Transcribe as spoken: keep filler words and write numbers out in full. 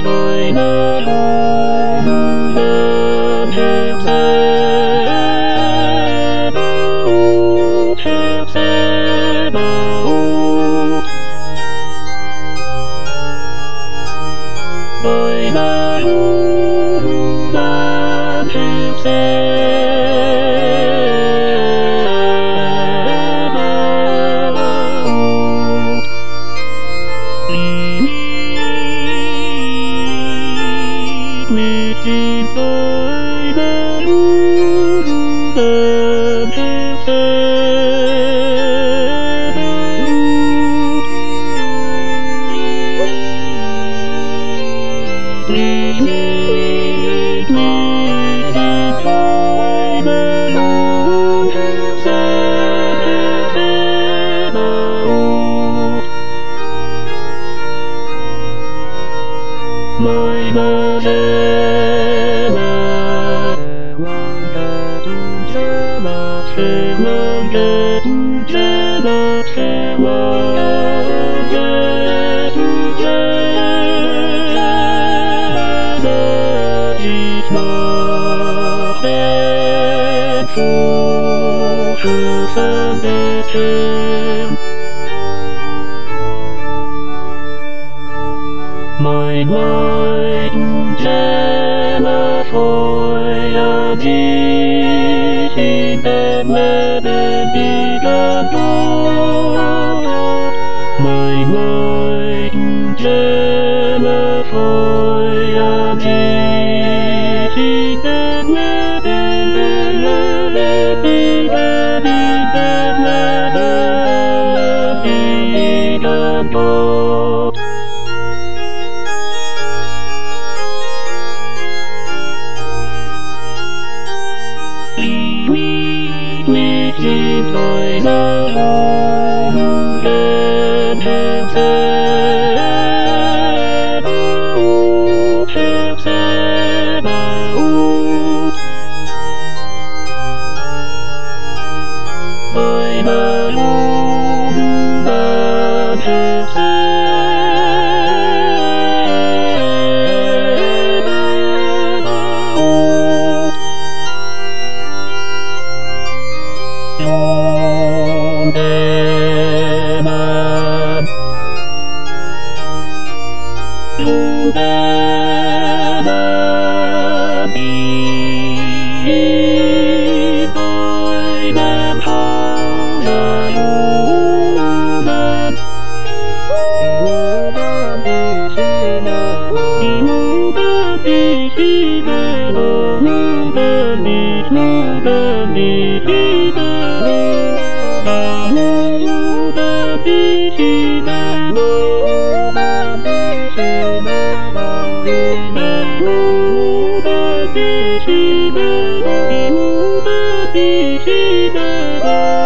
đời nơi hùng lên theo xe bao theo xe bao đời nơi hùng lên theo xe chim tới bên đêm theo xe đi đi đi chim tới bên theo xe theo xe bao mời mơ mời mời trẻ là phôi à đi xin em lê bên đi gần đó mời mời trẻ là phôi à đi xin em lê bên đi gần đi bên đi gần đó chim tôi nơi hùng lên theo xe bao theo xe bao đời nơi hùng lên theo xe Bye.